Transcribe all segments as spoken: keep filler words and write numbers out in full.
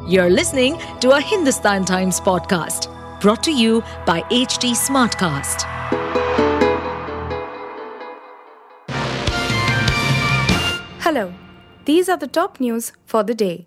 You're listening to a Hindustan Times podcast brought to you by H T Smartcast. Hello, these are the top news for the day.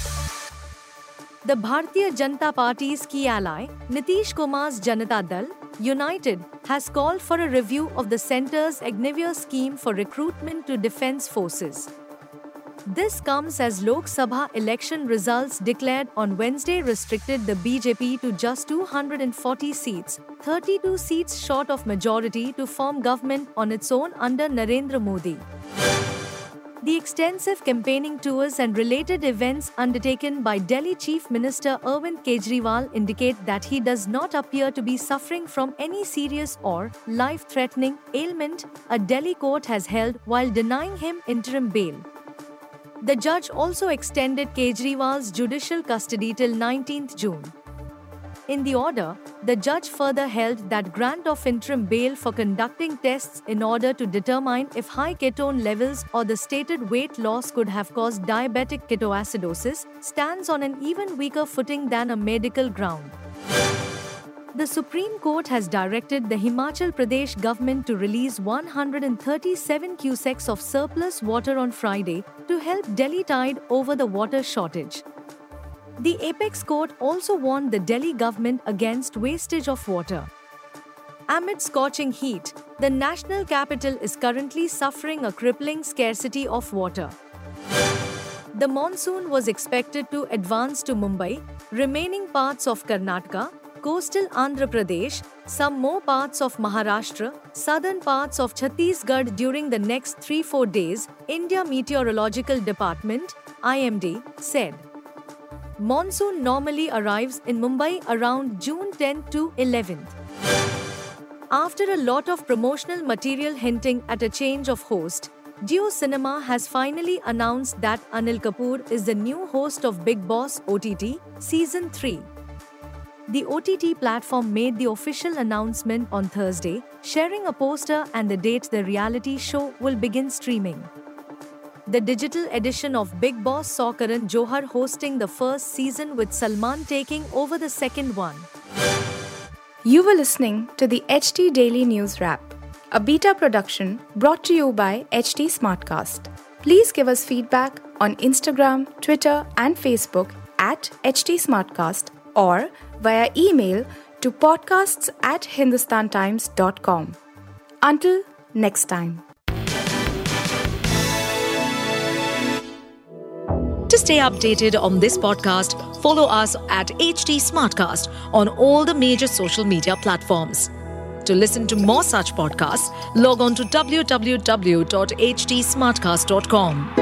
The Bharatiya Janata Party's key ally, Nitish Kumar's Janata Dal, United, has called for a review of the centre's Agniveer scheme for recruitment to defence forces. This comes as Lok Sabha election results declared on Wednesday restricted the B J P to just two hundred forty seats, thirty-two seats short of majority to form government on its own under Narendra Modi. The extensive campaigning tours and related events undertaken by Delhi Chief Minister Arvind Kejriwal indicate that he does not appear to be suffering from any serious or life-threatening ailment, a Delhi court has held while denying him interim bail. The judge also extended Kejriwal's judicial custody till nineteenth June. In the order, the judge further held that grant of interim bail for conducting tests in order to determine if high ketone levels or the stated weight loss could have caused diabetic ketoacidosis stands on an even weaker footing than a medical ground. The Supreme Court has directed the Himachal Pradesh government to release one hundred thirty-seven cusecs of surplus water on Friday to help Delhi tide over the water shortage. The Apex Court also warned the Delhi government against wastage of water. Amid scorching heat, the national capital is currently suffering a crippling scarcity of water. The monsoon was expected to advance to Mumbai, remaining parts of Karnataka, coastal Andhra Pradesh, some more parts of Maharashtra, southern parts of Chhattisgarh during the next three to four days, India Meteorological Department, I M D, said. Monsoon normally arrives in Mumbai around June tenth to eleventh. After a lot of promotional material hinting at a change of host, Jio Cinema has finally announced that Anil Kapoor is the new host of Bigg Boss O T T Season three. The O T T platform made the official announcement on Thursday, sharing a poster and the date the reality show will begin streaming. The digital edition of Bigg Boss saw Karan Johar hosting the first season with Salman taking over the second one. You were listening to the H T Daily News Wrap, a beta production brought to you by H T Smartcast. Please give us feedback on Instagram, Twitter and Facebook at H T Smartcast or via email to podcasts at hindustan times dot com. Until next time. To stay updated on this podcast, follow us at H T Smartcast on all the major social media platforms. To listen to more such podcasts, log on to w w w dot h t smartcast dot com.